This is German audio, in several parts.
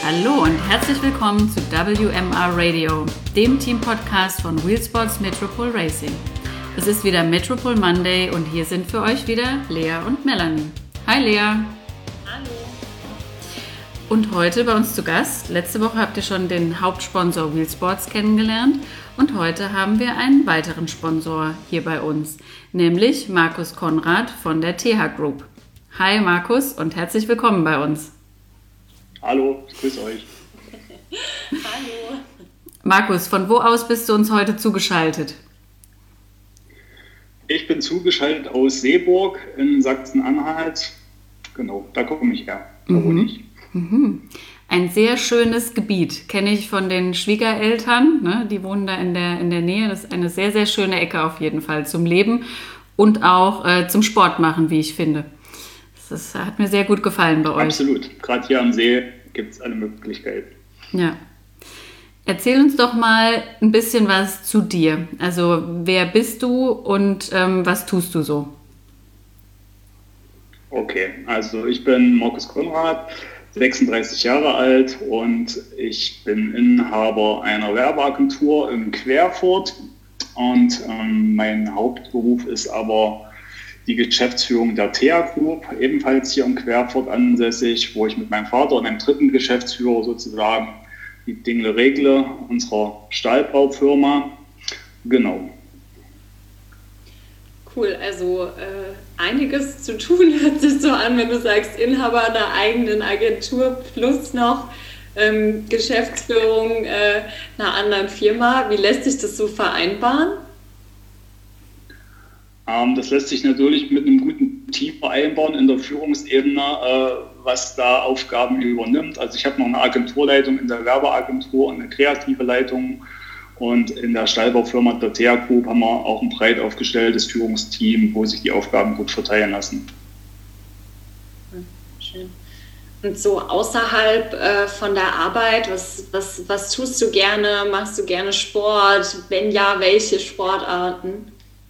Hallo und herzlich willkommen zu WMR Radio, dem Team-Podcast von Wheelsports Metropol Racing. Es ist wieder Metropol Monday und hier sind für euch wieder Lea und Melanie. Hi Lea. Hallo. Und heute bei uns zu Gast. Letzte Woche habt ihr schon den Hauptsponsor Wheelsports kennengelernt und heute haben wir einen weiteren Sponsor hier bei uns, nämlich Markus Konrad von der TH Group. Hi Markus und herzlich willkommen bei uns. Hallo, ich grüße euch. Hallo. Markus, von wo aus bist du uns heute zugeschaltet? Ich bin zugeschaltet aus Seeburg in Sachsen-Anhalt. Genau, da komme ich her. Da wohne ich. Ein sehr schönes Gebiet, kenne ich von den Schwiegereltern, ne? Die wohnen da in der Nähe. Das ist eine sehr, sehr schöne Ecke auf jeden Fall zum Leben und auch zum Sport machen, wie ich finde. Das hat mir sehr gut gefallen bei euch. Absolut, gerade hier am See gibt es alle Möglichkeiten. Ja. Erzähl uns doch mal ein bisschen was zu dir. Also wer bist du und was tust du so? Okay, also ich bin Markus Konrad, 36 Jahre alt und ich bin Inhaber einer Werbeagentur in Querfurt und mein Hauptberuf ist aber die Geschäftsführung der TH Group, ebenfalls hier in Querfurt ansässig, wo ich mit meinem Vater und einem dritten Geschäftsführer sozusagen die Dinge regle, unserer Stahlbaufirma. Genau. Cool, also einiges zu tun hört sich so an, wenn du sagst, Inhaber einer eigenen Agentur plus noch Geschäftsführung einer anderen Firma. Wie lässt sich das so vereinbaren? Das lässt sich natürlich mit einem guten Team vereinbaren in der Führungsebene, was da Aufgaben übernimmt. Also ich habe noch eine Agenturleitung in der Werbeagentur und eine kreative Leitung. Und in der Stahlbaufirma der TH Group haben wir auch ein breit aufgestelltes Führungsteam, wo sich die Aufgaben gut verteilen lassen. Schön. Und so außerhalb von der Arbeit, was tust du gerne? Machst du gerne Sport? Wenn ja, welche Sportarten?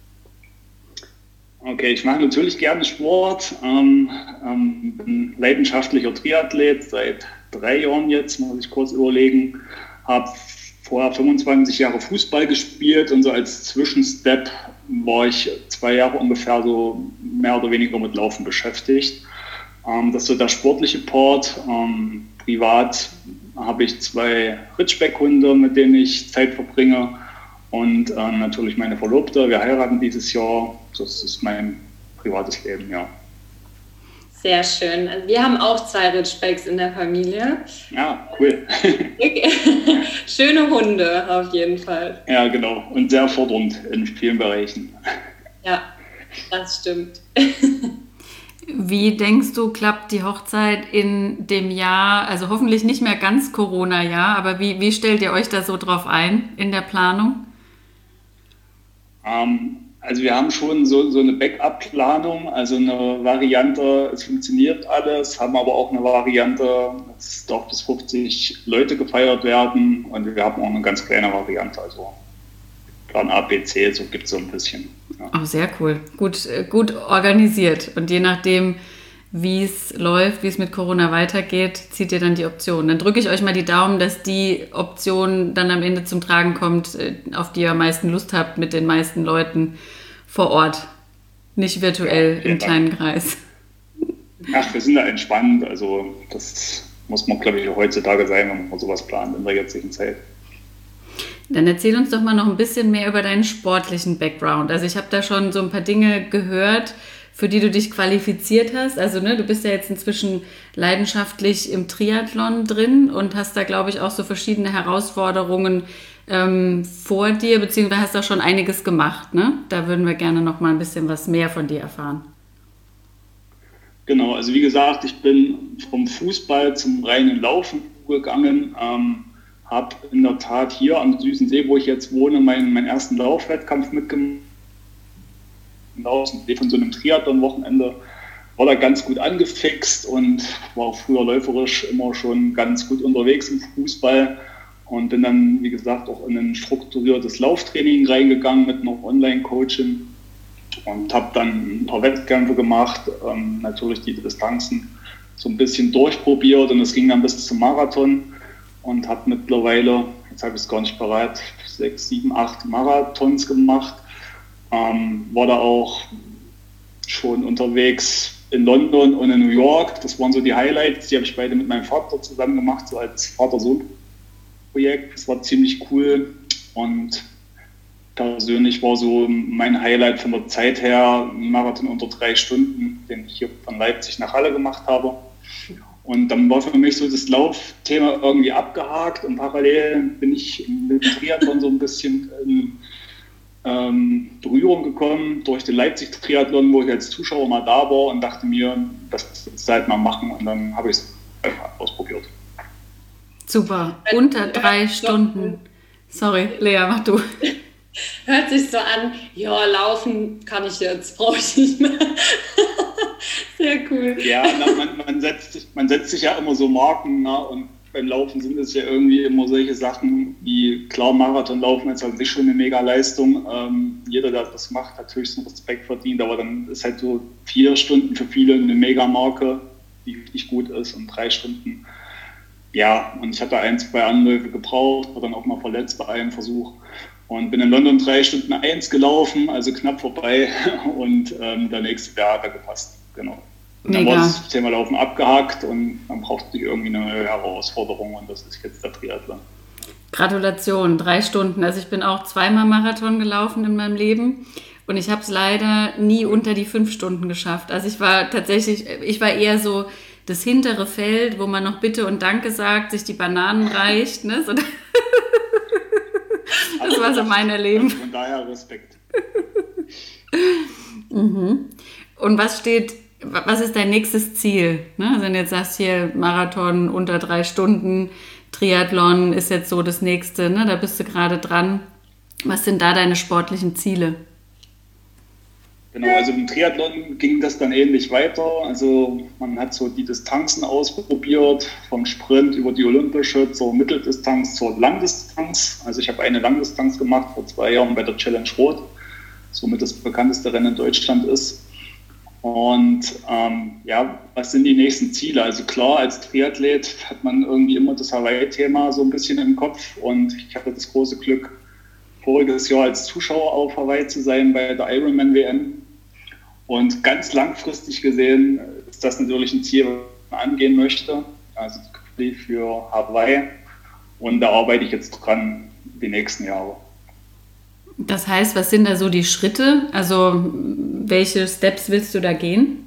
Okay, ich mache natürlich gerne Sport, bin leidenschaftlicher Triathlet, seit 3 Jahren jetzt, muss ich kurz überlegen, habe vorher 25 Jahre Fußball gespielt und so als Zwischenstep war ich 2 Jahre ungefähr so mehr oder weniger mit Laufen beschäftigt. Das ist so der sportliche Part. Privat habe ich 2 Ritschbeckhunde, mit denen ich Zeit verbringe. Und natürlich meine Verlobte, wir heiraten dieses Jahr. Das ist mein privates Leben, ja. Sehr schön. Wir haben auch 2 Ritschbecks in der Familie. Ja, cool. Schöne Hunde auf jeden Fall. Ja, genau. Und sehr fordernd in vielen Bereichen. Ja, das stimmt. Wie denkst du, klappt die Hochzeit in dem Jahr, also hoffentlich nicht mehr ganz Corona-Jahr, aber wie stellt ihr euch da so drauf ein in der Planung? Also wir haben schon so eine Backup-Planung, also eine Variante, es funktioniert alles, haben aber auch eine Variante, es darf bis 50 Leute gefeiert werden und wir haben auch eine ganz kleine Variante, also Plan A, B, C, so gibt es so ein bisschen. Ja. Oh, sehr cool. Gut organisiert und je nachdem, wie es läuft, wie es mit Corona weitergeht, zieht ihr dann die Option. Dann drücke ich euch mal die Daumen, dass die Option dann am Ende zum Tragen kommt, auf die ihr am meisten Lust habt mit den meisten Leuten vor Ort, nicht virtuell im kleinen Kreis. Ach, wir sind da entspannt, also das muss man, glaube ich, heutzutage sein, wenn man sowas plant in der jetzigen Zeit. Dann erzähl uns doch mal noch ein bisschen mehr über deinen sportlichen Background. Also ich habe da schon so ein paar Dinge gehört, für die du dich qualifiziert hast. Also du bist ja jetzt inzwischen leidenschaftlich im Triathlon drin und hast da, glaube ich, auch so verschiedene Herausforderungen vor dir, beziehungsweise hast da schon einiges gemacht. Ne? Da würden wir gerne noch mal ein bisschen was mehr von dir erfahren. Genau, also wie gesagt, ich bin vom Fußball zum reinen Laufen gegangen, habe in der Tat hier am Süßen See, wo ich jetzt wohne, meinen ersten Laufwettkampf mitgemacht. Von so einem Triathlon-Wochenende war da ganz gut angefixt und war auch früher läuferisch immer schon ganz gut unterwegs im Fußball und bin dann, wie gesagt, auch in ein strukturiertes Lauftraining reingegangen mit noch Online-Coaching und habe dann ein paar Wettkämpfe gemacht, natürlich die Distanzen so ein bisschen durchprobiert und es ging dann bis zum Marathon und habe mittlerweile, jetzt habe ich es gar nicht bereit, 6, 7, 8 Marathons gemacht. War da auch schon unterwegs in London und in New York. Das waren so die Highlights, die habe ich beide mit meinem Vater zusammen gemacht, so als Vater-Sohn-Projekt. Das war ziemlich cool und persönlich war so mein Highlight von der Zeit her ein Marathon unter 3 Stunden, den ich hier von Leipzig nach Halle gemacht habe. Und dann war für mich so das Laufthema irgendwie abgehakt und parallel bin ich mit Triathlon so ein bisschen in Berührung gekommen durch den Leipzig-Triathlon, wo ich als Zuschauer mal da war und dachte mir, das willst du halt mal machen und dann habe ich es einfach ausprobiert. Super, unter 3 Stunden. Sorry, Lea, mach du. Hört sich so an, ja, laufen kann ich jetzt, brauche ich nicht mehr. Sehr cool. Ja, man setzt sich ja immer so Marken, ne? Und beim Laufen sind es ja irgendwie immer solche Sachen, wie klar, Marathonlaufen ist an sich schon eine Mega-Leistung. Jeder, der das macht, hat höchsten Respekt verdient, aber dann ist halt so 4 Stunden für viele eine Mega-Marke, die richtig gut ist und 3 Stunden. Ja, und ich hatte 1, 2 Anläufe gebraucht, war dann auch mal verletzt bei einem Versuch und bin in London 3 Stunden 1 gelaufen, also knapp vorbei und der nächste Jahr hat er gepasst, genau. Und dann war das Thema Laufen abgehakt und dann brauchte ich irgendwie eine neue Herausforderung und das ist jetzt der Triathlon. Gratulation, 3 Stunden. Also ich bin auch 2-mal Marathon gelaufen in meinem Leben und ich habe es leider nie unter die 5 Stunden geschafft. Also ich war eher so das hintere Feld, wo man noch Bitte und Danke sagt, sich die Bananen reicht. Ne? So, das war so mein Erleben. Von daher Respekt. Und was ist dein nächstes Ziel? Ne? Also wenn du jetzt sagst, hier Marathon unter 3 Stunden, Triathlon ist jetzt so das nächste, ne? Da bist du gerade dran. Was sind da deine sportlichen Ziele? Genau, also im Triathlon ging das dann ähnlich weiter. Also man hat so die Distanzen ausprobiert, vom Sprint über die olympische zur Mitteldistanz zur Langdistanz. Also ich habe eine Langdistanz gemacht vor 2 Jahren bei der Challenge Rot, somit das bekannteste Rennen in Deutschland ist. Und was sind die nächsten Ziele? Also klar, als Triathlet hat man irgendwie immer das Hawaii-Thema so ein bisschen im Kopf und ich hatte das große Glück, voriges Jahr als Zuschauer auf Hawaii zu sein bei der Ironman-WM. Und ganz langfristig gesehen ist das natürlich ein Ziel, was man angehen möchte, also für Hawaii. Und da arbeite ich jetzt dran die nächsten Jahre. Das heißt, was sind da so die Schritte? Also welche Steps willst du da gehen?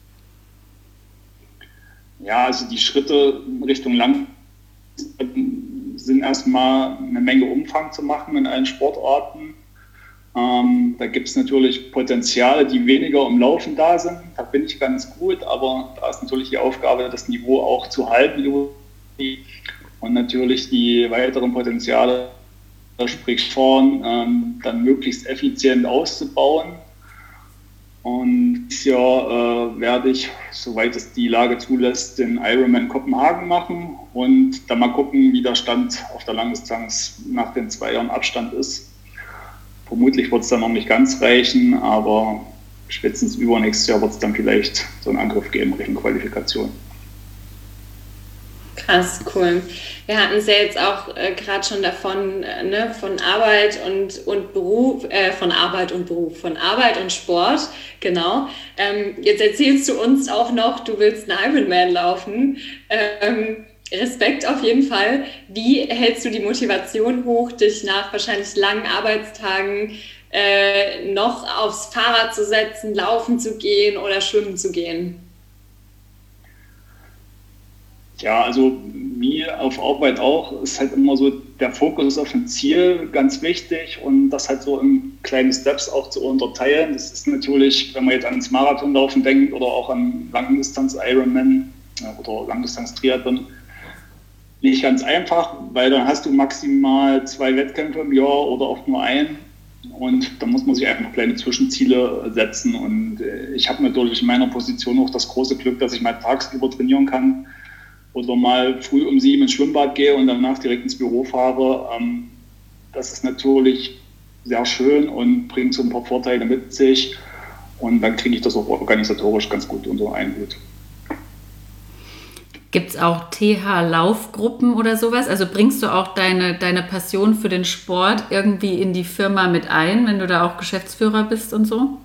Ja, also die Schritte Richtung Lang sind erstmal eine Menge Umfang zu machen in allen Sportarten. Da gibt es natürlich Potenziale, die weniger im Laufen da sind. Da bin ich ganz gut, aber da ist natürlich die Aufgabe, das Niveau auch zu halten. Und natürlich die weiteren Potenziale, sprich vorn, dann möglichst effizient auszubauen. Und dieses Jahr werde ich, soweit es die Lage zulässt, den Ironman Kopenhagen machen und dann mal gucken, wie der Stand auf der Langdistanz nach den 2 Jahren Abstand ist. Vermutlich wird es dann noch nicht ganz reichen, aber spätestens übernächstes Jahr wird es dann vielleicht so einen Angriff geben Richtung Qualifikation. Krass, cool. Wir hatten es ja jetzt auch gerade schon davon, von Arbeit und Beruf, von Arbeit und Sport, genau. Jetzt erzählst du uns auch noch, du willst einen Ironman laufen. Respekt auf jeden Fall. Wie hältst du die Motivation hoch, dich nach wahrscheinlich langen Arbeitstagen noch aufs Fahrrad zu setzen, laufen zu gehen oder schwimmen zu gehen? Ja, also wie auf Arbeit auch, ist halt immer so der Fokus auf ein Ziel ganz wichtig und das halt so in kleine Steps auch zu unterteilen. Das ist natürlich, wenn man jetzt ans Marathonlaufen denkt oder auch an Langdistanz-Ironman oder Langdistanz-Triathlon, nicht ganz einfach, weil dann hast du maximal 2 Wettkämpfe im Jahr oder auch nur einen und da muss man sich einfach kleine Zwischenziele setzen und ich habe natürlich in meiner Position auch das große Glück, dass ich mal tagsüber trainieren kann oder mal früh um 7 ins Schwimmbad gehe und danach direkt ins Büro fahre. Das ist natürlich sehr schön und bringt so ein paar Vorteile mit sich und dann kriege ich das auch organisatorisch ganz gut unter einen Hut. Gibt es auch TH-Laufgruppen oder sowas? Also bringst du auch deine Passion für den Sport irgendwie in die Firma mit ein, wenn du da auch Geschäftsführer bist und so?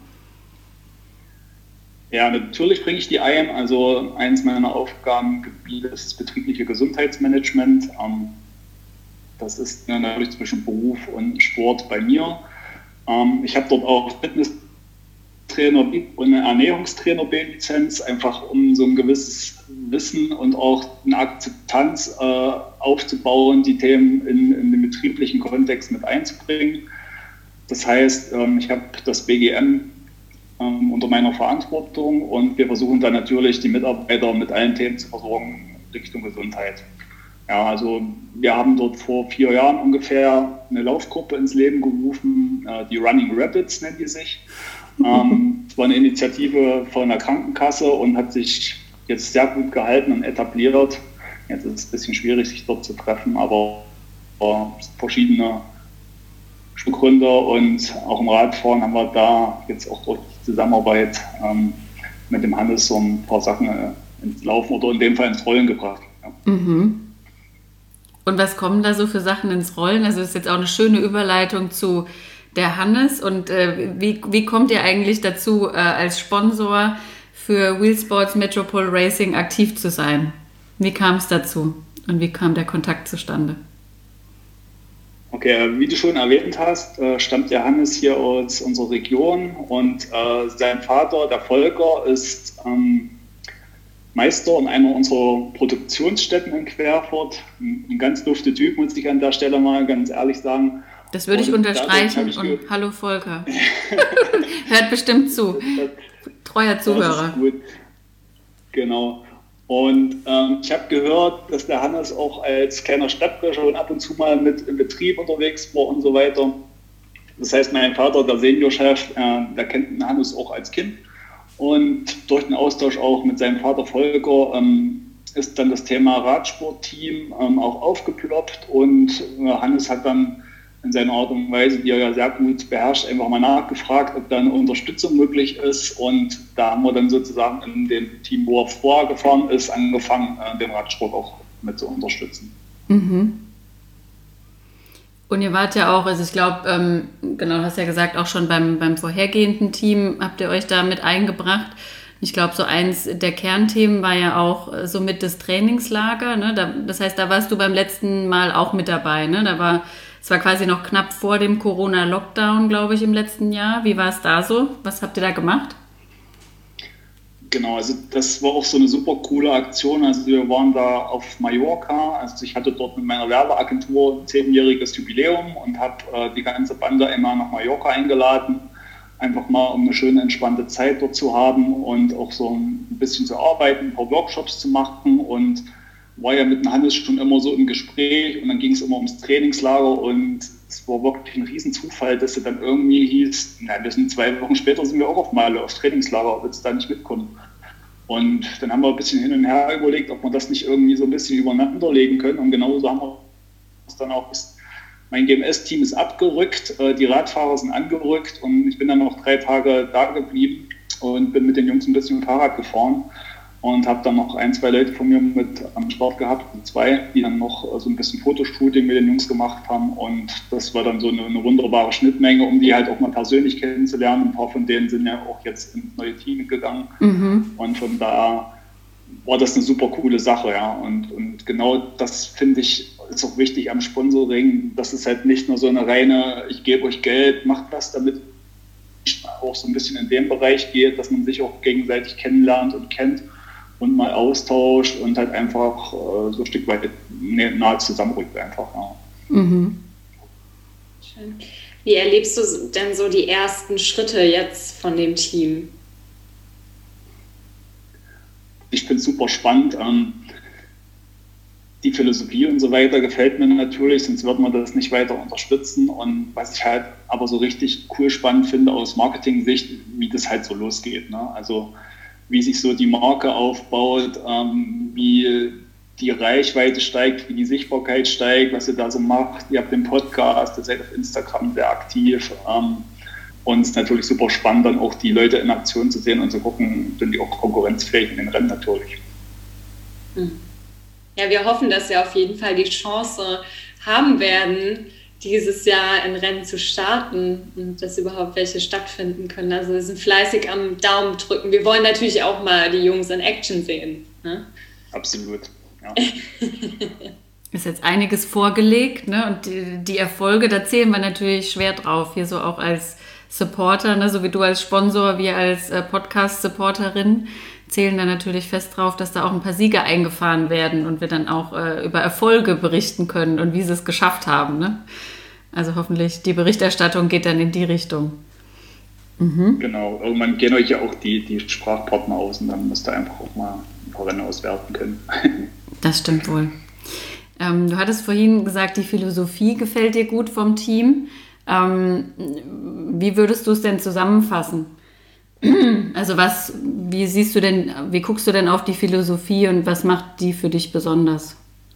Ja, natürlich bringe ich die ein. Also eins meiner Aufgabengebiete ist das betriebliche Gesundheitsmanagement. Das ist natürlich zwischen Beruf und Sport bei mir. Ich habe dort auch Fitnesstrainer und eine Ernährungstrainer B-Lizenz, einfach um so ein gewisses Wissen und auch eine Akzeptanz aufzubauen, die Themen in den betrieblichen Kontext mit einzubringen. Das heißt, ich habe das BGM unter meiner Verantwortung und wir versuchen dann natürlich die Mitarbeiter mit allen Themen zu versorgen Richtung Gesundheit. Ja, also wir haben dort vor 4 Jahren ungefähr eine Laufgruppe ins Leben gerufen, die Running Rapids nennt die sich. Es war eine Initiative von der Krankenkasse und hat sich jetzt sehr gut gehalten und etabliert. Jetzt ist es ein bisschen schwierig, sich dort zu treffen, aber verschiedene Gründer und auch im Radfahren haben wir da jetzt auch durch die Zusammenarbeit mit dem Hannes so ein paar Sachen ins Laufen oder in dem Fall ins Rollen gebracht. Ja. Mhm. Und was kommen da so für Sachen ins Rollen? Also das ist jetzt auch eine schöne Überleitung zu der Hannes. Und wie kommt ihr eigentlich dazu, als Sponsor für Wheel Sports Metropol Racing aktiv zu sein? Wie kam es dazu und wie kam der Kontakt zustande? Okay, wie du schon erwähnt hast, stammt der Hannes hier aus unserer Region und sein Vater, der Volker, ist Meister in einer unserer Produktionsstätten in Querfurt. Ein ganz dufter Typ, muss ich an der Stelle mal ganz ehrlich sagen. Das würde ich unterstreichen und hallo Volker. Hört bestimmt zu. Treuer Zuhörer. Das ist gut. Genau. Und ich habe gehört, dass der Hannes auch als kleiner Stadtbrecher und ab und zu mal mit im Betrieb unterwegs war und so weiter. Das heißt, mein Vater, der Seniorchef, der kennt den Hannes auch als Kind. Und durch den Austausch auch mit seinem Vater Volker ist dann das Thema Radsportteam auch aufgeploppt. Und Hannes hat dann in seiner Art und Weise, die er ja sehr gut beherrscht, einfach mal nachgefragt, ob da eine Unterstützung möglich ist. Und da haben wir dann sozusagen in dem Team, wo er vorher gefahren ist, angefangen, den Radsport auch mit zu unterstützen. Mhm. Und ihr wart ja auch, also ich glaube, genau, du hast ja gesagt, auch schon beim vorhergehenden Team habt ihr euch da mit eingebracht. Ich glaube, so eins der Kernthemen war ja auch somit das Trainingslager. Ne? Das heißt, da warst du beim letzten Mal auch mit dabei. Ne? Es war quasi noch knapp vor dem Corona-Lockdown, glaube ich, im letzten Jahr. Wie war es da so? Was habt ihr da gemacht? Genau, also das war auch so eine super coole Aktion. Also wir waren da auf Mallorca. Also ich hatte dort mit meiner Werbeagentur ein 10-jähriges Jubiläum und habe die ganze Bande einmal nach Mallorca eingeladen. Einfach mal, um eine schöne, entspannte Zeit dort zu haben und auch so ein bisschen zu arbeiten, ein paar Workshops zu machen und war ja mit dem Hannes schon immer so im Gespräch und dann ging es immer ums Trainingslager und es war wirklich ein Riesenzufall, dass es dann irgendwie hieß, wir sind 2 Wochen später sind wir auch auf Malle aufs Trainingslager, willst du da nicht mitkommen? Und dann haben wir ein bisschen hin und her überlegt, ob wir das nicht irgendwie so ein bisschen übereinander legen können und genauso haben wir es dann auch. Mein GMS-Team ist abgerückt, die Radfahrer sind angerückt und ich bin dann noch 3 Tage da geblieben und bin mit den Jungs ein bisschen Fahrrad gefahren. Und habe dann noch 1, 2 Leute von mir mit am Start gehabt, 2, die dann noch so ein bisschen Fotoshooting mit den Jungs gemacht haben. Und das war dann so eine wunderbare Schnittmenge, um die halt auch mal persönlich kennenzulernen. Ein paar von denen sind ja auch jetzt ins neue Team gegangen. Mhm. Und von da war das eine super coole Sache. Ja. Und genau das finde ich ist auch wichtig am Sponsoring, dass es halt nicht nur so eine reine, ich gebe euch Geld, macht was damit, auch so ein bisschen in dem Bereich geht, dass man sich auch gegenseitig kennenlernt und kennt. Und mal austauscht und halt einfach so ein Stück weit nahe zusammenrückt einfach. Ja. Mhm. Schön. Wie erlebst du denn so die ersten Schritte jetzt von dem Team? Ich finde es super spannend. Die Philosophie und so weiter gefällt mir natürlich, sonst wird man das nicht weiter unterstützen. Und was ich halt aber so richtig cool spannend finde aus Marketing-Sicht, wie das halt so losgeht. Ne? Also wie sich so die Marke aufbaut, wie die Reichweite steigt, wie die Sichtbarkeit steigt, was ihr da so macht. Ihr habt den Podcast, ihr seid auf Instagram sehr aktiv. Und es ist natürlich super spannend, dann auch die Leute in Aktion zu sehen und zu gucken, sind die auch konkurrenzfähig in den Rennen natürlich. Ja, wir hoffen, dass wir auf jeden Fall die Chance haben werden, dieses Jahr ein Rennen zu starten und dass überhaupt welche stattfinden können. Also wir sind fleißig am Daumen drücken. Wir wollen natürlich auch mal die Jungs in Action sehen. Ne? Absolut, ja. Ist jetzt einiges vorgelegt, ne? Und die Erfolge, da zählen wir natürlich schwer drauf. Hier so auch als Supporter, ne? So wie du als Sponsor, wir als Podcast-Supporterin zählen da natürlich fest drauf, dass da auch ein paar Siege eingefahren werden und wir dann auch über Erfolge berichten können und wie sie es geschafft haben. Ne? Also hoffentlich die Berichterstattung geht dann in die Richtung. Mhm. Genau, irgendwann gehen euch ja auch die Sprachpartner aus und dann müsst ihr einfach auch mal ein paar Rennen auswerten können. Das stimmt wohl. Du hattest vorhin gesagt, die Philosophie gefällt dir gut vom Team. Wie würdest du es denn zusammenfassen? Also wie guckst du denn auf die Philosophie und was macht die für dich besonders?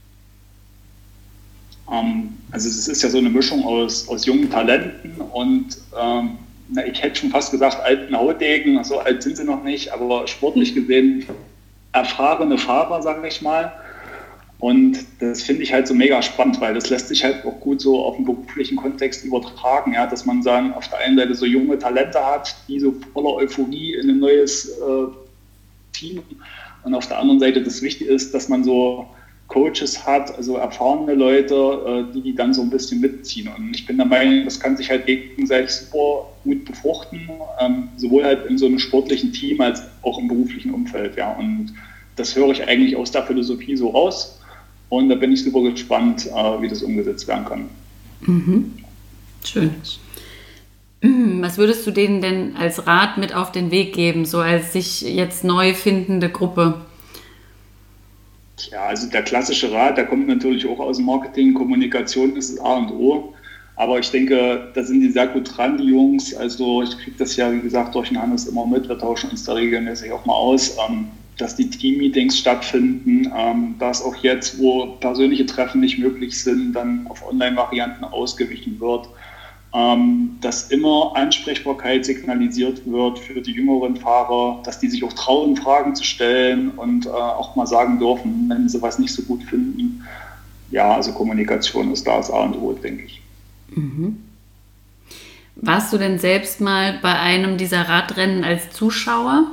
Also es ist ja so eine Mischung aus jungen Talenten und ich hätte schon fast gesagt alten Haudegen, so alt sind sie noch nicht, aber sportlich gesehen erfahrene Fahrer, sage ich mal. Und das finde ich halt so mega spannend, weil das lässt sich halt auch gut so auf den beruflichen Kontext übertragen, ja, dass man sagen, auf der einen Seite so junge Talente hat, die so voller Euphorie in ein neues Team und auf der anderen Seite das Wichtige ist, dass man so Coaches hat, also erfahrene Leute, die dann so ein bisschen mitziehen. Und ich bin der Meinung, das kann sich halt gegenseitig super gut befruchten, sowohl halt in so einem sportlichen Team als auch im beruflichen Umfeld, ja. Und das höre ich eigentlich aus der Philosophie so raus. Und da bin ich super gespannt, wie das umgesetzt werden kann. Mhm. Schön. Was würdest du denen denn als Rat mit auf den Weg geben, so als sich jetzt neu findende Gruppe? Ja, also der klassische Rat, der kommt natürlich auch aus dem Marketing. Kommunikation ist das A und O. Aber ich denke, da sind die sehr gut dran, die Jungs. Also ich kriege das ja, wie gesagt, durch den Hannes immer mit. Wir tauschen uns da regelmäßig auch mal aus. Dass die Team-Meetings stattfinden, dass auch jetzt, wo persönliche Treffen nicht möglich sind, dann auf Online-Varianten ausgewichen wird, dass immer Ansprechbarkeit signalisiert wird für die jüngeren Fahrer, dass die sich auch trauen, Fragen zu stellen und auch mal sagen dürfen, wenn sie was nicht so gut finden. Ja, also Kommunikation ist da das A und O, denke ich. Mhm. Warst du denn selbst mal bei einem dieser Radrennen als Zuschauer?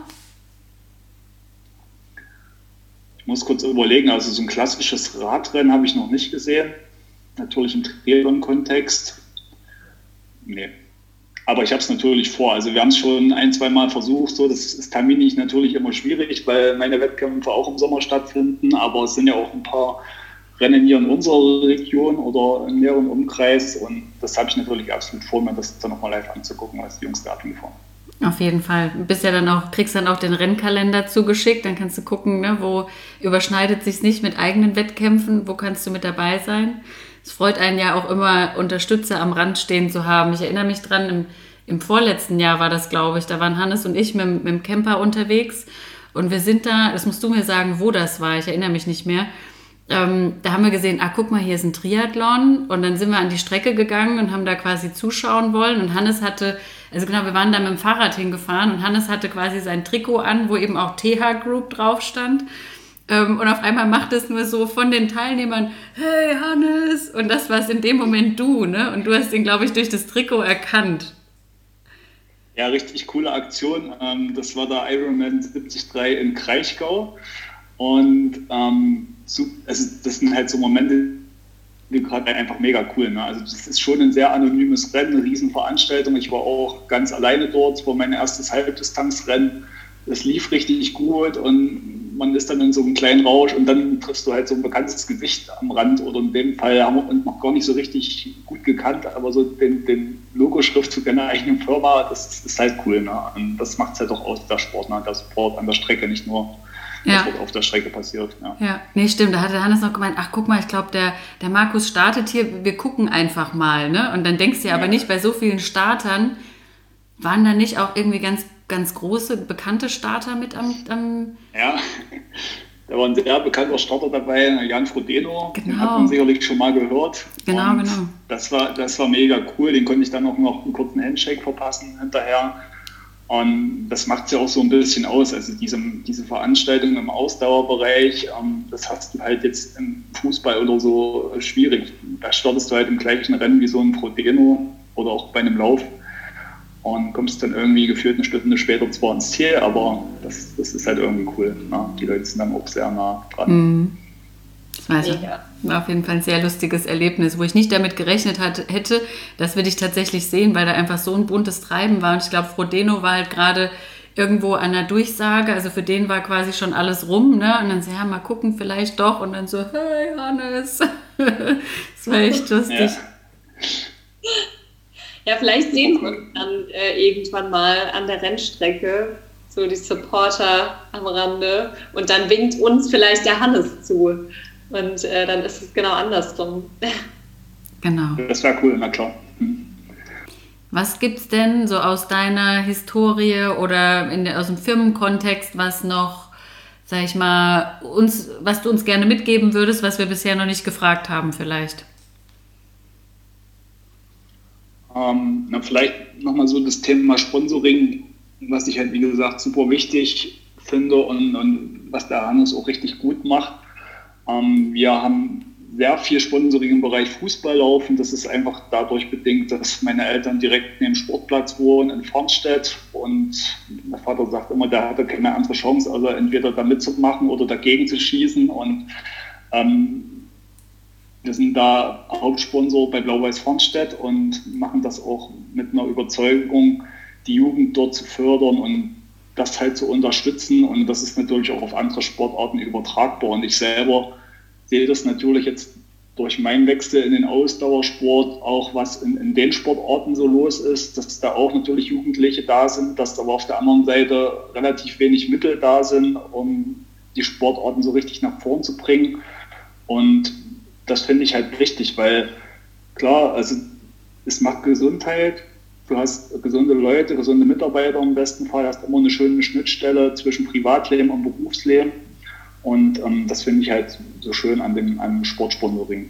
Ich muss kurz überlegen, also so ein klassisches Radrennen habe ich noch nicht gesehen. Natürlich im Triathlon-Kontext. Nee. Aber ich habe es natürlich vor. Also wir haben es schon 1-2 Mal versucht. So, das ist terminlich natürlich immer schwierig, weil meine Wettkämpfe auch im Sommer stattfinden. Aber es sind ja auch ein paar Rennen hier in unserer Region oder im näheren Umkreis. Und das habe ich natürlich absolut vor, mir das dann nochmal live anzugucken, was die Jungs da abliefern. Auf jeden Fall. Kriegst dann auch den Rennkalender zugeschickt, dann kannst du gucken, ne, wo überschneidet sich's nicht mit eigenen Wettkämpfen, wo kannst du mit dabei sein. Es freut einen ja auch immer, Unterstützer am Rand stehen zu haben. Ich erinnere mich dran, im vorletzten Jahr war das, glaube ich, da waren Hannes und ich mit dem Camper unterwegs und wir sind da, das musst du mir sagen, wo das war, ich erinnere mich nicht mehr. Da haben wir gesehen, guck mal, hier ist ein Triathlon und dann sind wir an die Strecke gegangen und haben da quasi zuschauen wollen und Hannes hatte, also genau, wir waren da mit dem Fahrrad hingefahren und Hannes hatte quasi sein Trikot an, wo eben auch TH Group drauf stand und auf einmal macht es nur so von den Teilnehmern, hey Hannes, und das war's in dem Moment du, ne? Und du hast ihn, glaube ich, durch das Trikot erkannt. Ja, richtig coole Aktion. Das war der Ironman 73 in Kraichgau und das sind halt so Momente, die gerade einfach mega cool. Ne? Also das ist schon ein sehr anonymes Rennen, eine Riesenveranstaltung. Ich war auch ganz alleine dort, es war mein erstes Halbdistanzrennen. Das lief richtig gut und man ist dann in so einem kleinen Rausch und dann triffst du halt so ein bekanntes Gesicht am Rand oder in dem Fall haben wir uns noch gar nicht so richtig gut gekannt, aber so den Logo-Schriftzug deiner eigenen Firma, das ist halt cool. Ne? Und das macht es halt auch aus, der Sport, ne? Der Sport an der Strecke, nicht nur was auf der Strecke passiert. Ja, nee, stimmt. Da hatte Hannes noch gemeint, guck mal, ich glaube, der Markus startet hier, wir gucken einfach mal. Ne? Und dann denkst du ja aber nicht, bei so vielen Startern, waren da nicht auch irgendwie ganz große, bekannte Starter mit am... Ja, da war ein sehr bekannter Starter dabei, Jan Frodeno, genau. Den hat man sicherlich schon mal gehört. Genau. Das war mega cool, den konnte ich dann auch noch einen kurzen Handshake verpassen hinterher. Und das macht es ja auch so ein bisschen aus. Also diese Veranstaltung im Ausdauerbereich, das hast du halt jetzt im Fußball oder so schwierig. Da startest du halt im gleichen Rennen wie so ein Frodeno oder auch bei einem Lauf und kommst dann irgendwie gefühlt eine Stunde später zwar ins Ziel, aber das ist halt irgendwie cool. Ne? Die Leute sind dann auch sehr nah dran. Mhm. Das weiß ich. War auf jeden Fall ein sehr lustiges Erlebnis, wo ich nicht damit gerechnet hätte, dass wir dich tatsächlich sehen, weil da einfach so ein buntes Treiben war. Und ich glaube, Frodeno war halt gerade irgendwo an der Durchsage, also für den war quasi schon alles rum, ne? Und dann so, ja, mal gucken, vielleicht doch. Und dann so, hey, Hannes. Das war echt lustig. Ja, vielleicht sehen wir uns dann irgendwann mal an der Rennstrecke, so die Supporter am Rande. Und dann winkt uns vielleicht der Hannes zu. Und dann ist es genau andersrum. Genau. Das wäre cool, na klar. Was gibt's denn so aus deiner Historie oder aus dem Firmenkontext, was noch, sag ich mal, was du uns gerne mitgeben würdest, was wir bisher noch nicht gefragt haben vielleicht? Vielleicht nochmal so das Thema Sponsoring, was ich halt, wie gesagt, super wichtig finde und was der Hannes auch richtig gut macht. Wir haben sehr viel Sponsoring im Bereich Fußball laufen. Das ist einfach dadurch bedingt, dass meine Eltern direkt neben dem Sportplatz wohnen in Farnstedt. Und mein Vater sagt immer, der hatte keine andere Chance, also entweder da mitzumachen oder dagegen zu schießen. Und wir sind da Hauptsponsor bei Blau-Weiß Farnstedt und machen das auch mit einer Überzeugung, die Jugend dort zu fördern und das halt zu unterstützen. Und das ist natürlich auch auf andere Sportarten übertragbar. Und ich selber sehe das natürlich jetzt durch meinen Wechsel in den Ausdauersport auch, was in den Sportarten so los ist, dass da auch natürlich Jugendliche da sind, dass aber auf der anderen Seite relativ wenig Mittel da sind, um die Sportarten so richtig nach vorn zu bringen. Und das finde ich halt wichtig, weil klar, also es macht Gesundheit. Du hast gesunde Leute, gesunde Mitarbeiter im besten Fall, hast immer eine schöne Schnittstelle zwischen Privatleben und Berufsleben. Und das finde ich halt so schön an dem Sportsponsoring.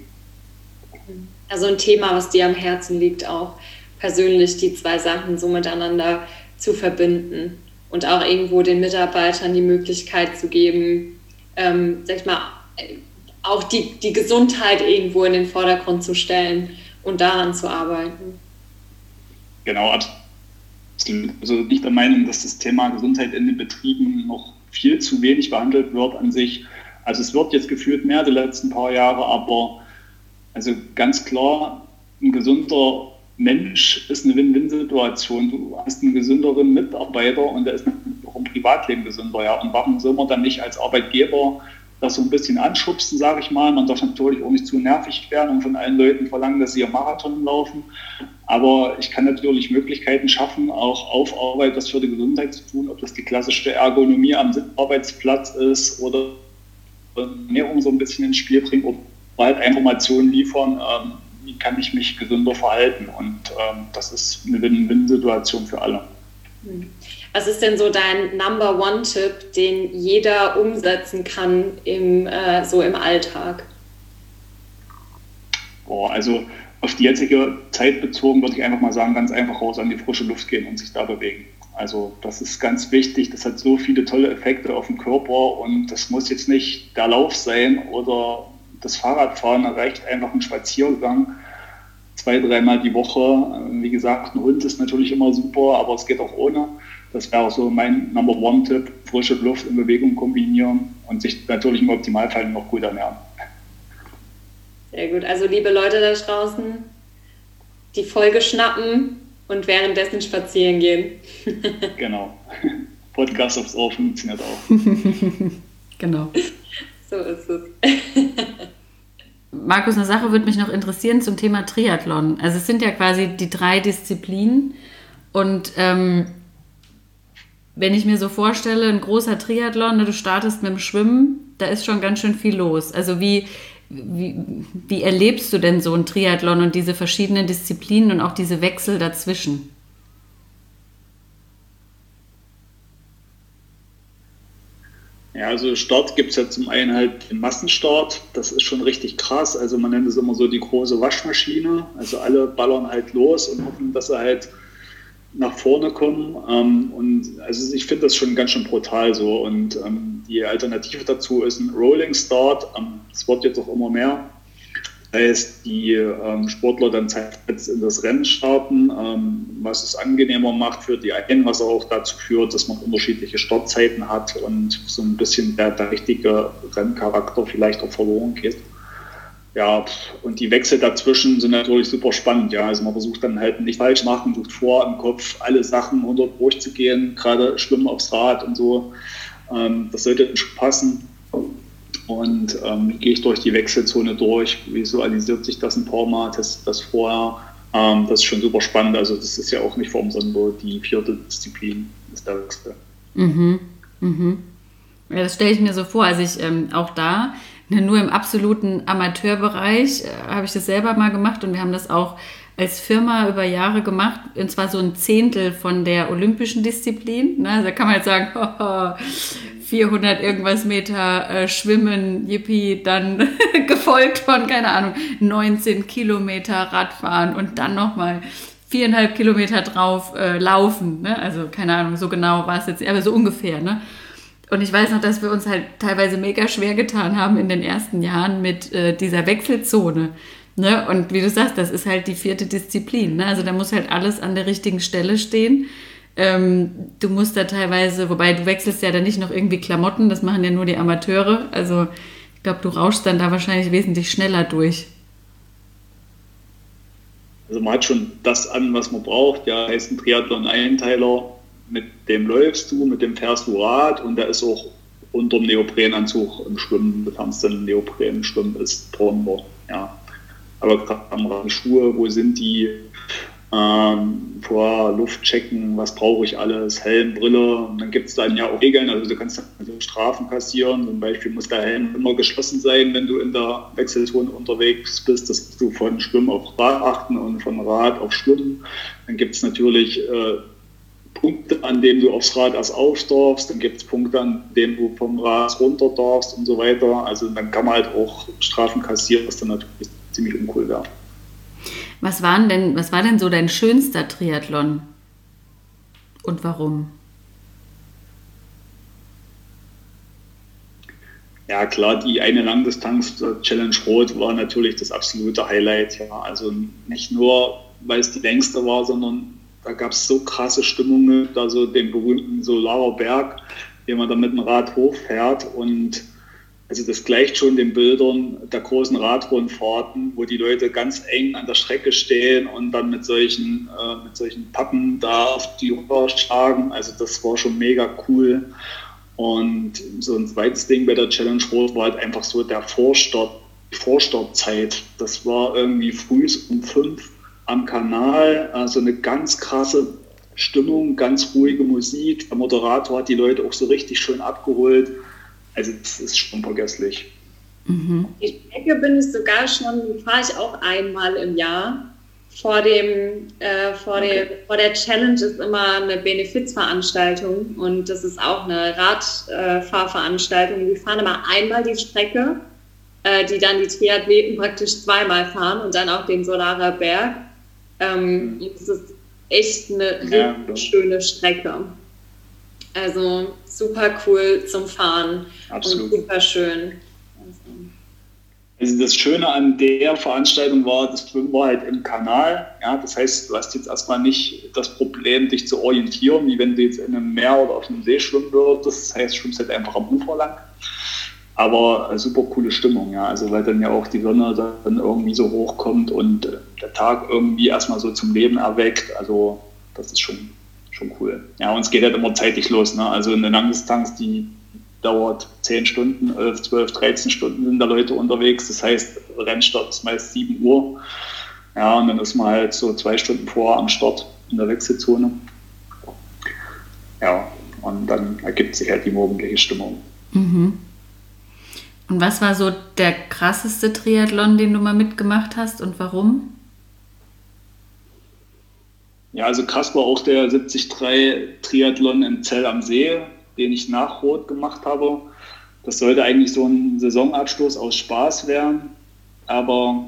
Also ein Thema, was dir am Herzen liegt, auch persönlich die zwei Sachen so miteinander zu verbinden und auch irgendwo den Mitarbeitern die Möglichkeit zu geben, sag ich mal, auch die Gesundheit irgendwo in den Vordergrund zu stellen und daran zu arbeiten. Genau, absolut. Also nicht der Meinung, dass das Thema Gesundheit in den Betrieben noch viel zu wenig behandelt wird an sich. Also es wird jetzt gefühlt mehr die letzten paar Jahre, aber also ganz klar, ein gesunder Mensch ist eine Win-Win-Situation. Du hast einen gesünderen Mitarbeiter und der ist auch im Privatleben gesünder. Ja. Und warum soll man dann nicht als Arbeitgeber das so ein bisschen anschubsen, sage ich mal. Man darf natürlich auch nicht zu nervig werden und von allen Leuten verlangen, dass sie ihr Marathon laufen. Aber ich kann natürlich Möglichkeiten schaffen, auch auf Arbeit was für die Gesundheit zu tun, ob das die klassische Ergonomie am Arbeitsplatz ist oder Ernährung so ein bisschen ins Spiel bringen oder halt Informationen liefern, wie kann ich mich gesünder verhalten. Und das ist eine Win-Win-Situation für alle. Was ist denn so dein Number-One-Tipp, den jeder umsetzen kann im Alltag? Also auf die jetzige Zeit bezogen würde ich einfach mal sagen, ganz einfach raus an die frische Luft gehen und sich da bewegen. Also das ist ganz wichtig, das hat so viele tolle Effekte auf den Körper und das muss jetzt nicht der Lauf sein oder das Fahrradfahren, da reicht einfach ein Spaziergang 2-3 Mal die Woche. Wie gesagt, ein Hund ist natürlich immer super, aber es geht auch ohne. Das wäre auch so mein Number-One-Tipp, frische Luft und Bewegung kombinieren und sich natürlich im Optimalfall noch gut ernähren. Sehr gut. Also liebe Leute da draußen, die Folge schnappen und währenddessen spazieren gehen. Genau. Podcast aufs Ohr funktioniert auch. Genau. So ist es. Markus, eine Sache würde mich noch interessieren zum Thema Triathlon. Also es sind ja quasi die 3 Disziplinen und wenn ich mir so vorstelle, ein großer Triathlon, du startest mit dem Schwimmen, da ist schon ganz schön viel los. Also wie erlebst du denn so ein Triathlon und diese verschiedenen Disziplinen und auch diese Wechsel dazwischen? Ja, also Start gibt es ja zum einen halt den Massenstart, das ist schon richtig krass, also man nennt es immer so die große Waschmaschine, also alle ballern halt los und hoffen, dass sie halt nach vorne kommen. Und also ich finde das schon ganz schön brutal so. Und die Alternative dazu ist ein Rolling Start. Das wird jetzt auch immer mehr. Das heißt, die Sportler dann zeitversetzt in das Rennen starten, was es angenehmer macht für die einen, was auch dazu führt, dass man unterschiedliche Startzeiten hat und so ein bisschen der richtige Renncharakter vielleicht auch verloren geht. Ja, und die Wechsel dazwischen sind natürlich super spannend. Ja, also man versucht dann halt nicht falsch machen, versucht vor im Kopf alle Sachen 100 durchzugehen, gerade Schwimmen aufs Rad und so. Das sollte dann schon passen. Und gehe ich durch die Wechselzone durch, visualisiert sich das ein paar Mal, testet das vorher. Das ist schon super spannend. Also das ist ja auch nicht vor so die 4. Disziplin, ist der Wechsel. Mhm. Mhm. Ja, das stelle ich mir so vor. Also ich auch da, nur im absoluten Amateurbereich habe ich das selber mal gemacht und wir haben das auch als Firma über Jahre gemacht, und zwar so ein Zehntel von der olympischen Disziplin. Ne? Also da kann man jetzt sagen, 400 irgendwas Meter Schwimmen, yippie, dann gefolgt von, keine Ahnung, 19 Kilometer Radfahren und dann nochmal 4,5 Kilometer drauf laufen. Ne? Also keine Ahnung, so genau war es jetzt, aber so ungefähr. Ne? Und ich weiß noch, dass wir uns halt teilweise mega schwer getan haben in den ersten Jahren mit dieser Wechselzone. Ne? Und wie du sagst, das ist halt die 4. Disziplin. Ne? Also da muss halt alles an der richtigen Stelle stehen. Du musst da teilweise, wobei du wechselst ja dann nicht noch irgendwie Klamotten, das machen ja nur die Amateure. Also ich glaube, du rauschst dann da wahrscheinlich wesentlich schneller durch. Also man hat schon das an, was man braucht. Ja, heißt ein Triathlon-Einteiler, mit dem läufst du, mit dem fährst du Rad und da ist auch unter dem Neoprenanzug im Schwimmen, sofern es dann Neopren-Schwimmen ist, drunter. Ja. Aber gerade am Rad Schuhe, wo sind die? Vor Luft checken, was brauche ich alles, Helm, Brille. Und dann gibt es dann ja auch Regeln, also du kannst dann Strafen kassieren. Zum Beispiel muss der Helm immer geschlossen sein, wenn du in der Wechselzone unterwegs bist. Das du von Schwimmen auf Rad achten und von Rad auf Schwimmen. Dann gibt es natürlich Punkte, an denen du aufs Rad erst auf darfst. Dann gibt es Punkte, an denen du vom Rad runter darfst und so weiter. Also dann kann man halt auch Strafen kassieren, was dann natürlich ziemlich uncool wäre. Was war denn so dein schönster Triathlon? Und warum? Ja klar, die eine Langdistanz Challenge Rot war natürlich das absolute Highlight. Ja. Also nicht nur, weil es die längste war, sondern da gab es so krasse Stimmungen, also den berühmten Solarer Berg, den man da mit dem Rad hochfährt. Und also das gleicht schon den Bildern der großen Radrundfahrten, wo die Leute ganz eng an der Strecke stehen und dann mit solchen Pappen da auf die Rüber schlagen. Also das war schon mega cool. Und so ein zweites Ding bei der Challenge Rot war halt einfach so die Vorstartzeit. Das war irgendwie früh um 5 am Kanal, also eine ganz krasse Stimmung, ganz ruhige Musik. Der Moderator hat die Leute auch so richtig schön abgeholt. Also das ist schon vergesslich. Mhm. Die Strecke fahre ich auch einmal im Jahr. Vor der Challenge ist immer eine Benefizveranstaltung und das ist auch eine Radfahrveranstaltung. Wir fahren immer einmal die Strecke, die dann die Triathleten praktisch zweimal fahren und dann auch den Solarer Berg. Das ist echt eine richtig schöne Strecke. Also super cool zum Fahren. Absolut. Und super schön. Also das Schöne an der Veranstaltung war, das Schwimmen war halt im Kanal. Ja, das heißt, du hast jetzt erstmal nicht das Problem, dich zu orientieren, wie wenn du jetzt in einem Meer oder auf einem See schwimmen würdest. Das heißt, du schwimmst halt einfach am Ufer lang. Aber super coole Stimmung, ja. Also weil dann ja auch die Sonne dann irgendwie so hochkommt und der Tag irgendwie erstmal so zum Leben erweckt. Also das ist schon cool. Ja, und es geht halt immer zeitig los. Ne? Also eine Langdistanz, die dauert 10 Stunden, 11, 12, 13 Stunden sind da Leute unterwegs. Das heißt, Rennstart ist meist 7 Uhr. Ja, und dann ist man halt so 2 Stunden vorher am Start in der Wechselzone. Ja, und dann ergibt sich halt die morgendliche Stimmung. Mhm. Und was war so der krasseste Triathlon, den du mal mitgemacht hast und warum? Ja, also krass war auch der 73 Triathlon in Zell am See, den ich nach Rot gemacht habe. Das sollte eigentlich so ein Saisonabschluss aus Spaß werden, aber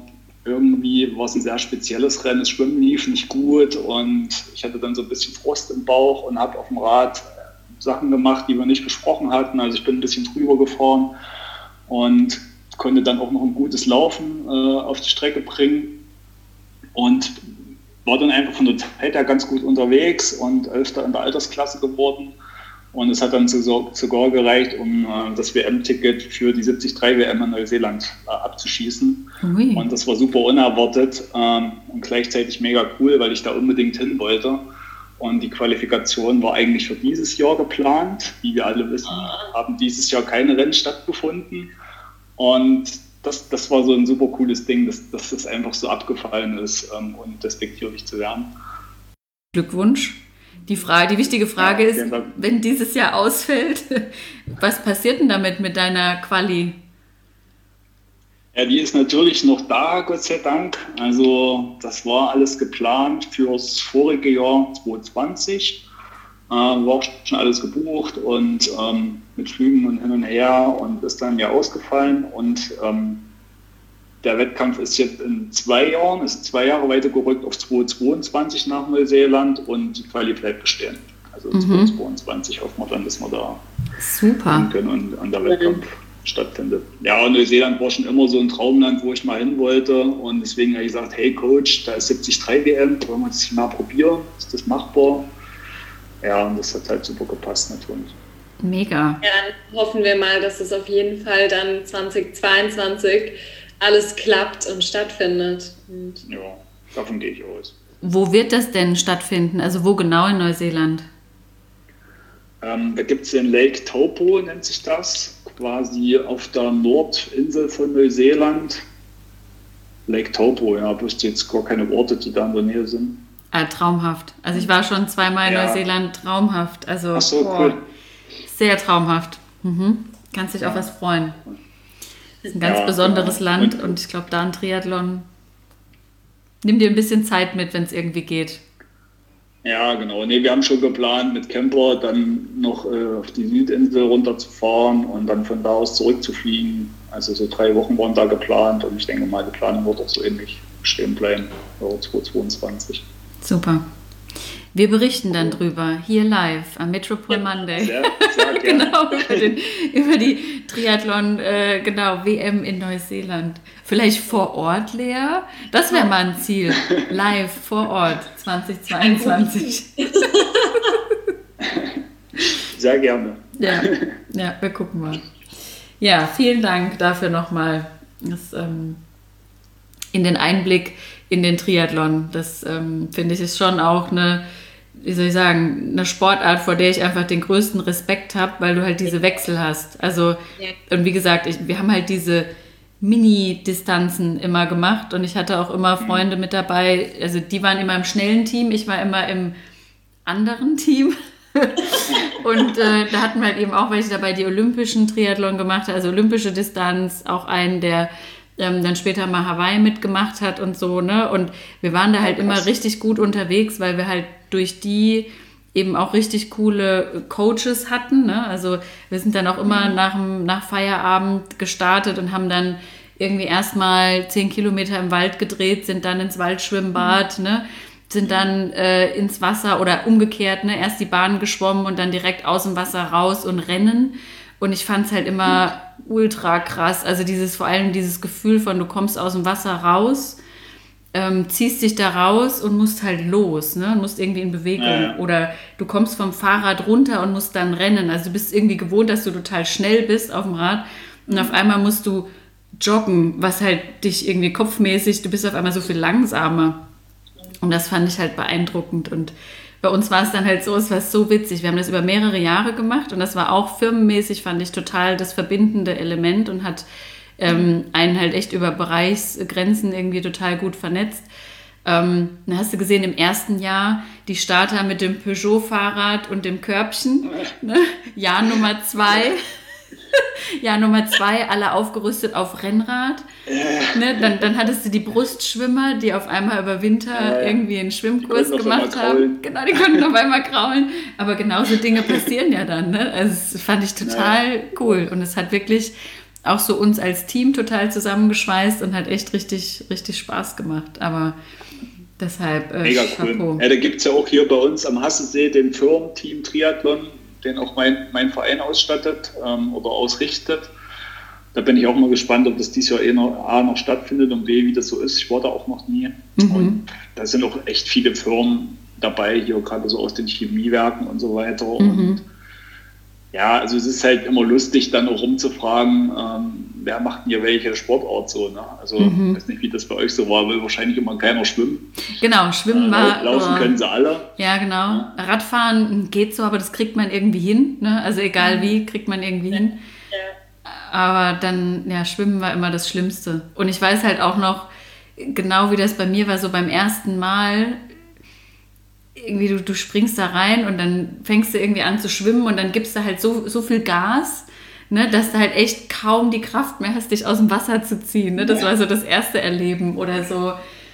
irgendwie war es ein sehr spezielles Rennen. Das Schwimmen lief nicht gut und ich hatte dann so ein bisschen Frost im Bauch und habe auf dem Rad Sachen gemacht, die wir nicht besprochen hatten. Also ich bin ein bisschen drüber gefahren und konnte dann auch noch ein gutes Laufen auf die Strecke bringen und war dann einfach von der Zeit her ganz gut unterwegs und 11. in der Altersklasse geworden. Und es hat dann sogar gereicht, um das WM-Ticket für die 73 WM in Neuseeland abzuschießen. Ui. Und das war super unerwartet und gleichzeitig mega cool, weil ich da unbedingt hin wollte. Und die Qualifikation war eigentlich für dieses Jahr geplant. Wie wir alle wissen, haben dieses Jahr keine Rennen stattgefunden. Und das war so ein super cooles Ding, dass das einfach so abgefallen ist und despektierlich zu werden. Glückwunsch. Die wichtige Frage ist, wenn dieses Jahr ausfällt, was passiert denn damit mit deiner Quali? Ja, die ist natürlich noch da, Gott sei Dank. Also das war alles geplant fürs vorige Jahr 2020. War schon alles gebucht und mit Flügen und hin und her und ist dann ja ausgefallen. Und der Wettkampf ist jetzt in 2 Jahren, ist 2 Jahre weitergerückt auf 2022 nach Neuseeland und die Quali bleibt bestehen. Also 2022 hoffen wir dann, dass wir da hin können und der Wettkampf stattfindet. Ja, und Neuseeland war schon immer so ein Traumland, wo ich mal hin wollte und deswegen habe ich gesagt, hey Coach, da ist 73 WM, wollen wir das mal probieren, ist das machbar? Ja, und das hat halt super gepasst natürlich. Mega. Ja, dann hoffen wir mal, dass es auf jeden Fall dann 2022 alles klappt und stattfindet. Ja, davon gehe ich aus. Wo wird das denn stattfinden? Also wo genau in Neuseeland? Da gibt es den Lake Taupo, nennt sich das, quasi auf der Nordinsel von Neuseeland. Lake Taupo, ja, bloß jetzt gar keine Orte, die da in der Nähe sind. Traumhaft. Also ich war schon 2-mal in Neuseeland, traumhaft. Also ach so, cool. Sehr traumhaft. Kannst dich auf was freuen. Das ist ein ganz besonderes Land und ich glaube, da ein Triathlon. Nimm dir ein bisschen Zeit mit, wenn es irgendwie geht. Ja, genau. Nee, wir haben schon geplant, mit Camper dann noch auf die Südinsel runterzufahren und dann von da aus zurückzufliegen. Also so 3 Wochen waren da geplant und ich denke mal, die Planung wird auch so ähnlich stehen bleiben, 2022. Super. Wir berichten dann drüber, hier live am Metropol Monday. Sehr gerne. Genau, über die Triathlon, WM in Neuseeland. Vielleicht vor Ort, Lea? Das wäre mal ein Ziel. Live, vor Ort, 2022. Sehr gerne. Ja, wir gucken mal. Ja, vielen Dank dafür nochmal. In den Einblick in den Triathlon. Das finde ich ist schon auch eine Sportart, vor der ich einfach den größten Respekt habe, weil du halt diese Wechsel hast. Also, und wie gesagt, wir haben halt diese Mini-Distanzen immer gemacht und ich hatte auch immer Freunde mit dabei, also die waren immer im schnellen Team, ich war immer im anderen Team. Und da hatten wir halt eben auch welche dabei, die olympischen Triathlon gemacht haben, also olympische Distanz, auch einen, der dann später mal Hawaii mitgemacht hat und so, ne? Und wir waren da halt immer richtig gut unterwegs, weil wir halt durch die eben auch richtig coole Coaches hatten, ne? Also wir sind dann auch immer nach Feierabend gestartet und haben dann irgendwie erstmal 10 Kilometer im Wald gedreht, sind dann ins Waldschwimmbad, ne? Sind dann ins Wasser oder umgekehrt, ne? Erst die Bahn geschwommen und dann direkt aus dem Wasser raus und rennen. Und ich fand es halt immer ultra krass. Also vor allem dieses Gefühl von, du kommst aus dem Wasser raus, ziehst dich da raus und musst halt los, ne? Und musst irgendwie in Bewegung. Ja. Oder du kommst vom Fahrrad runter und musst dann rennen. Also du bist irgendwie gewohnt, dass du total schnell bist auf dem Rad. Und auf einmal musst du joggen, was halt dich irgendwie kopfmäßig, du bist auf einmal so viel langsamer. Und das fand ich halt beeindruckend. Und bei uns war es dann halt so, es war so witzig. Wir haben das über mehrere Jahre gemacht und das war auch firmenmäßig, fand ich total das verbindende Element und hat einen halt echt über Bereichsgrenzen irgendwie total gut vernetzt. Dann hast du gesehen, im ersten Jahr die Starter mit dem Peugeot-Fahrrad und dem Körbchen. Ne? Jahr Nummer 2. Jahr Nummer 2, alle aufgerüstet auf Rennrad. Ne? Dann hattest du die Brustschwimmer, die auf einmal über Winter irgendwie einen Schwimmkurs gemacht haben. Genau, die konnten auf einmal kraulen. Aber genauso Dinge passieren ja dann. Ne? Also das fand ich total cool. Und es hat wirklich auch so uns als Team total zusammengeschweißt und hat echt richtig, richtig Spaß gemacht. Aber deshalb mega Chapeau. Cool. Ja, da gibt es ja auch hier bei uns am Hassensee den Firmenteam Triathlon, den auch mein Verein ausstattet oder ausrichtet. Da bin ich auch mal gespannt, ob das dieses Jahr noch stattfindet und B, wie das so ist. Ich war da auch noch nie. Und da sind auch echt viele Firmen dabei, hier gerade so aus den Chemiewerken und so weiter. Und ja, also es ist halt immer lustig, dann auch rumzufragen, wer macht denn hier welche Sportart so, ne? Also ich weiß nicht, wie das bei euch so war, will wahrscheinlich immer keiner schwimmen. Genau, Schwimmen war... Laufen können sie alle. Ja, genau. Ja. Radfahren geht so, aber das kriegt man irgendwie hin, ne? Also egal wie, kriegt man irgendwie hin. Aber dann, ja, Schwimmen war immer das Schlimmste. Und ich weiß halt auch noch genau, wie das bei mir war, so beim ersten Mal, irgendwie du springst da rein und dann fängst du irgendwie an zu schwimmen und dann gibst du halt so viel Gas, ne, dass du halt echt kaum die Kraft mehr hast, dich aus dem Wasser zu ziehen. Ne? Das war so das erste Erleben oder so.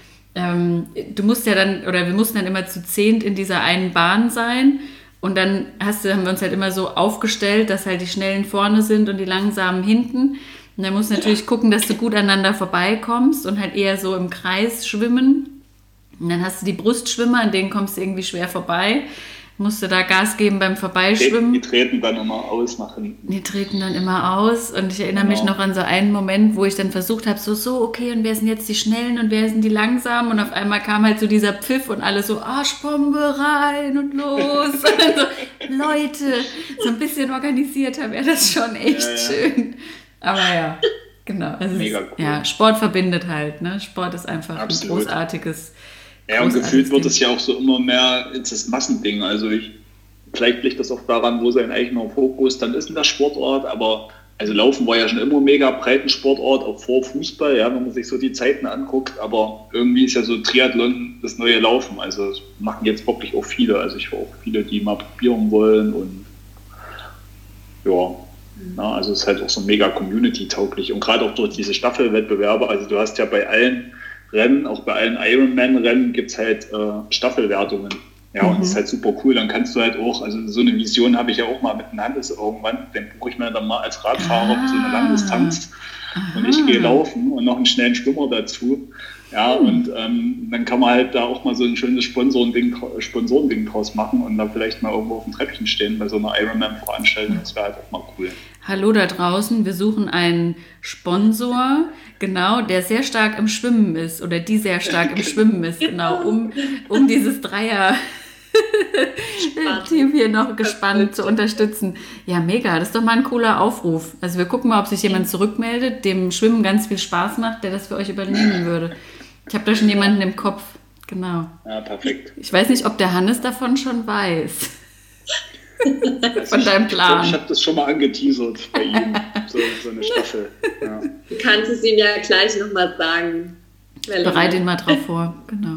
Du musst ja dann, oder wir mussten dann immer zu 10 in dieser einen Bahn sein. Und dann haben wir uns halt immer so aufgestellt, dass halt die Schnellen vorne sind und die Langsamen hinten. Und dann musst du natürlich gucken, dass du gut aneinander vorbeikommst und halt eher so im Kreis schwimmen. Und dann hast du die Brustschwimmer, an denen kommst du irgendwie schwer vorbei. Musst du da Gas geben beim Vorbeischwimmen. Die treten dann immer aus nach hinten. Die treten dann immer aus. Und ich erinnere mich noch an so einen Moment, wo ich dann versucht habe, okay, und wer sind jetzt die Schnellen und wer sind die Langsamen? Und auf einmal kam halt so dieser Pfiff und alle so, Arschbombe rein und los. Und dann so, Leute, so ein bisschen organisierter wäre das schon echt schön. Aber ja, genau. Also mega cool. Ja, Sport verbindet halt. Ne? Sport ist einfach ein großartiges... Ja, und gefühlt wird es ja auch so immer mehr ins das Massending. Also vielleicht liegt das auch daran, wo sein eigener Fokus dann ist in der Sportart, aber also Laufen war ja schon immer mega Breitensportart, auch vor Fußball, ja, wenn man sich so die Zeiten anguckt, aber irgendwie ist ja so Triathlon das neue Laufen. Also das machen jetzt wirklich auch viele. Also ich höre auch viele, die mal probieren wollen und ja, also es ist halt auch so mega Community-tauglich und gerade auch durch diese Staffelwettbewerbe, also du hast ja bei allen Rennen, auch bei allen Ironman-Rennen gibt es halt Staffelwertungen. Ja, und das ist halt super cool. Dann kannst du halt auch, also so eine Vision habe ich ja auch mal mit einem Handels irgendwann, den buche ich mir dann mal als Radfahrer auf so eine Langdistanz und ich gehe laufen und noch einen schnellen Schwimmer dazu. Ja, und dann kann man halt da auch mal so ein schönes Sponsorending draus machen und da vielleicht mal irgendwo auf dem Treppchen stehen bei so einer Ironman-Veranstaltung. Das wäre halt auch mal cool. Hallo da draußen, wir suchen einen Sponsor, genau, der sehr stark im Schwimmen ist oder die sehr stark im Schwimmen ist, genau, um dieses Dreier-Team hier noch gespannt zu unterstützen. Ja, mega, das ist doch mal ein cooler Aufruf. Also wir gucken mal, ob sich jemand zurückmeldet, dem Schwimmen ganz viel Spaß macht, der das für euch übernehmen würde. Ich habe da schon jemanden im Kopf, genau. Ja, perfekt. Ich weiß nicht, ob der Hannes davon schon weiß. Von deinem Plan. Ich habe das schon mal angeteasert bei ihm, so eine Staffel. Ja. Du kannst es ihm ja gleich nochmal sagen. Bereite ihn mal drauf vor, genau.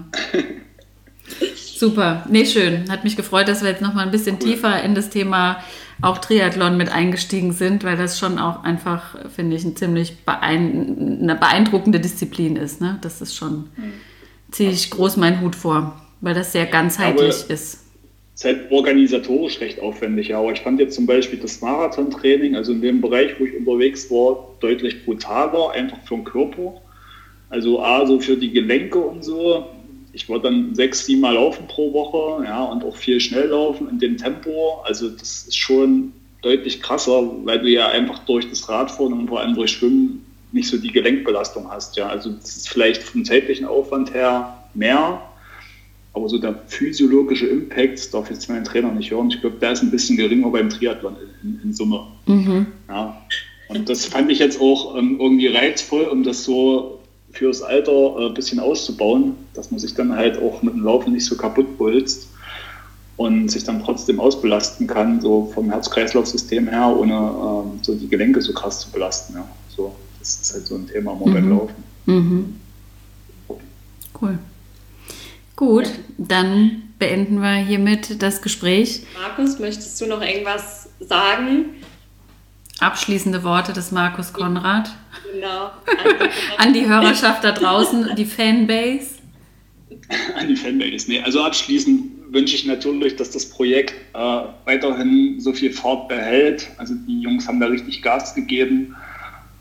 Super, nee, schön. Hat mich gefreut, dass wir jetzt nochmal ein bisschen tiefer in das Thema auch Triathlon mit eingestiegen sind, weil das schon auch einfach, finde ich, eine beeindruckende Disziplin ist. Ne? Das ist schon, ziehe ich groß meinen Hut vor, weil das sehr ganzheitlich ist. Es ist halt organisatorisch recht aufwendig, ja. Aber ich fand jetzt zum Beispiel das Marathontraining, also in dem Bereich, wo ich unterwegs war, deutlich brutaler, einfach für den Körper. Also so für die Gelenke und so. Ich war dann 6-7 Mal laufen pro Woche, ja, und auch viel Schnelllaufen in dem Tempo. Also das ist schon deutlich krasser, weil du ja einfach durch das Radfahren und vor allem durch Schwimmen nicht so die Gelenkbelastung hast, ja. Also das ist vielleicht vom zeitlichen Aufwand her mehr. Aber so der physiologische Impact, das darf jetzt mein Trainer nicht hören, ich glaube, der ist ein bisschen geringer beim Triathlon in Summe. Ja. Und das fand ich jetzt auch irgendwie reizvoll, um das so fürs Alter ein bisschen auszubauen, dass man sich dann halt auch mit dem Laufen nicht so kaputt bolzt und sich dann trotzdem ausbelasten kann, so vom Herz-Kreislauf-System her, ohne so die Gelenke so krass zu belasten. Ja. So, das ist halt so ein Thema immer beim Laufen. Cool. Gut, dann beenden wir hiermit das Gespräch. Markus, möchtest du noch irgendwas sagen? Abschließende Worte des Markus Konrad. Genau. An die Hörerschaft da draußen, die Fanbase. An die Fanbase, nee. Also abschließend wünsche ich natürlich, dass das Projekt weiterhin so viel Fahrt behält. Also die Jungs haben da richtig Gas gegeben.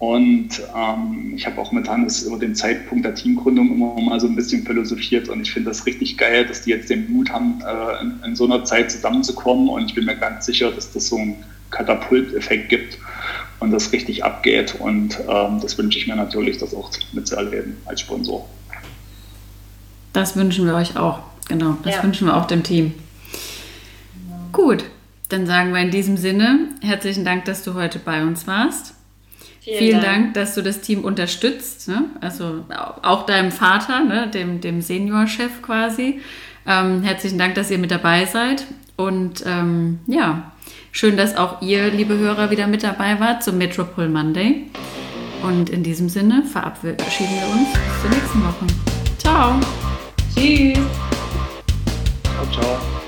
Und ich habe auch mit Hannes über den Zeitpunkt der Teamgründung immer mal so ein bisschen philosophiert und ich finde das richtig geil, dass die jetzt den Mut haben, in so einer Zeit zusammenzukommen und ich bin mir ganz sicher, dass das so einen Katapulteffekt gibt und das richtig abgeht und das wünsche ich mir natürlich, das auch mitzuerleben als Sponsor. Das wünschen wir euch auch, genau, das wünschen wir auch dem Team. Gut, dann sagen wir in diesem Sinne herzlichen Dank, dass du heute bei uns warst. Vielen Dank, dass du das Team unterstützt, ne? Also auch deinem Vater, ne? dem Seniorchef quasi. Herzlichen Dank, dass ihr mit dabei seid. Und schön, dass auch ihr, liebe Hörer, wieder mit dabei wart zum Metropol Monday. Und in diesem Sinne verabschieden wir uns bis zur nächsten Woche. Ciao. Tschüss. Ciao, ciao.